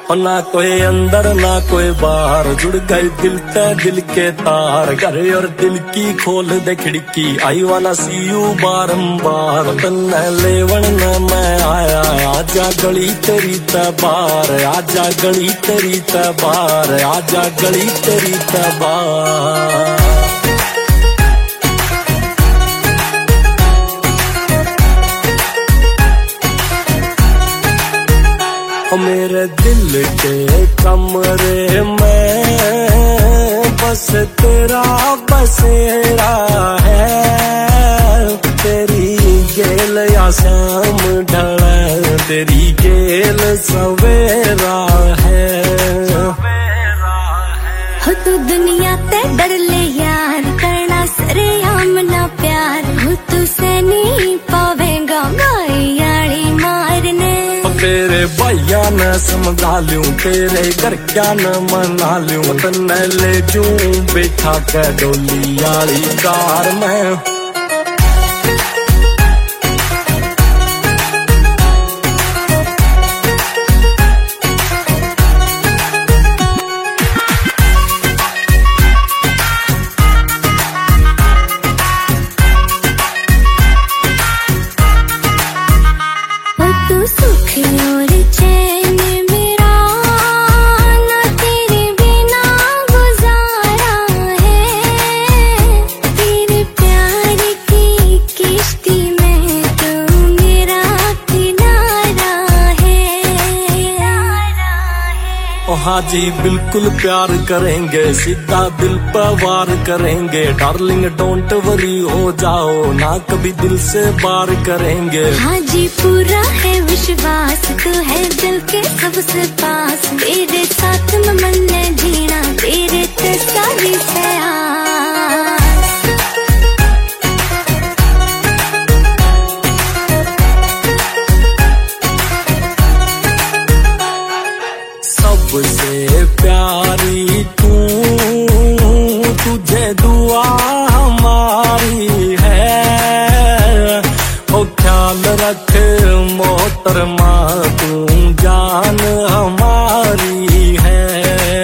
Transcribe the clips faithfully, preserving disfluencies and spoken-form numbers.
और ना कोई अंदर ना कोई बाहर, जुड़ गई दिल ते दिल के तार। घर और दिल की खोल दे खिड़की, आई वाला सी यू बारंबार। तन्ने लेवन न मैं आया, आजा गली तेरी तबार, आजा गली तेरी तबार, आजा गली तेरी तबार। मेरे दिल के कमरे में बस तेरा बसेरा है। तेरी गेल या शाम ढले, तेरी गेल सवेरा है। हो तू दुनिया ते डर ले यार, करना सरेआम ना प्यार। हो तू से नहीं पावेगा भाई यारी मारने। तेरे भैया न समझा लूं, तेरे घर क्या न मना लूं। तन्ने ले जूं बैठा के डोली आली कार में। तू सुख और चैन मेरा ना तेरे बिना गुजारा है। तेरे प्यार की किश्ती में तू मेरा किनारा है। ओ हाँ जी बिल्कुल प्यार करेंगे, सीधा दिल पर वार करेंगे। डार्लिंग डोंट वरी हो जाओ ना, कभी दिल से बार करेंगे। हाँ जी पूरा है विश्वास, तू है दिल के सबसे पास। तेरे साथ में मन जीना, तेरे ते सारी प्यास। सबसे प्यारी तू, तुझे दुआ हमारी है। ओ ख्याल रख मोहतरमा, तू जान हमारी है।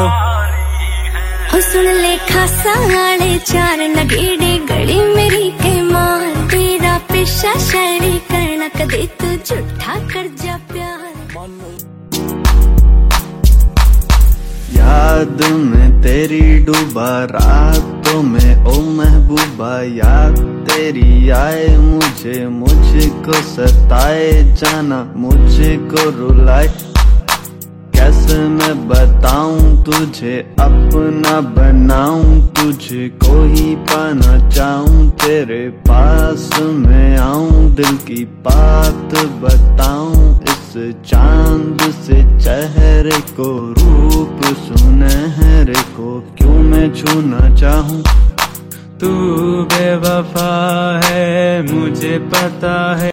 हो सुन ले खासा आड़े चार, नगेड़े गली मेरी के मार। तेरा पेशा शायरी करना, कदे तू झूठा कर जा प्यार। याद में तेरी डूबा रातों में ओ महबूबा, याद तेरी आए मुझे, मुझको सताए जाना, मुझको रुलाए। कैसे मैं बताऊं तुझे, अपना बनाऊं तुझको ही पाना चाहूं। तेरे पास में आऊं, दिल की बात बताऊं। इस चांद से चेहरे को, रूप सुनहरे को क्यों मैं छूना चाहूं। तू बेवफा है मुझे पता है।